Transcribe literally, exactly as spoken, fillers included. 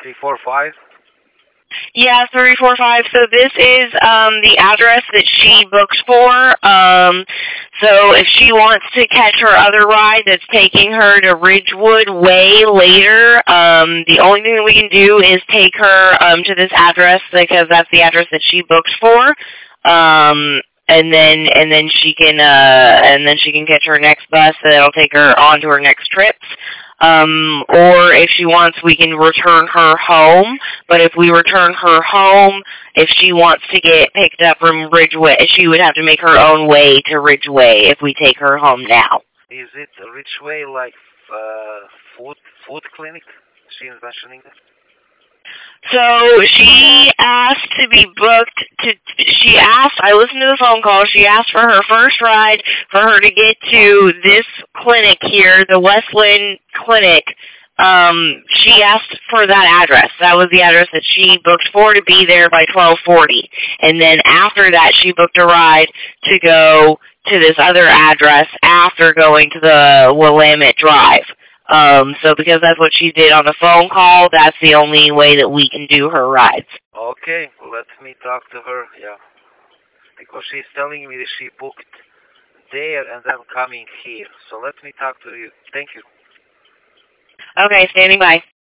three four five? Yeah, three four five. So this is um, the address that she booked for. Um, so if she wants to catch her other ride that's taking her to Ridgewood way later, um, the only thing that we can do is take her um, to this address because that's the address that she booked for. Um, and then and then she can uh, and then she can catch her next bus that'll take her on to her next trips. Um, or if she wants, we can return her home. But if we return her home, if she wants to get picked up from Ridgeway, she would have to make her own way to Ridgeway if we take her home now. Is it Ridgeway like uh, food food clinic? She is mentioning that. So she asked to be booked to, she asked, I listened to the phone call, she asked for her first ride for her to get to this clinic here, the Westland Clinic. Um, she asked for that address. That was the address that she booked for to be there by twelve forty. And then after that, she booked a ride to go to this other address after going to the Willamette Drive. Um, so because that's what she did on the phone call, that's the only way that we can do her rides. Okay, let me talk to her, yeah. Because she's telling me that she booked there and then coming here. So let me talk to you. Thank you. Okay, standing by.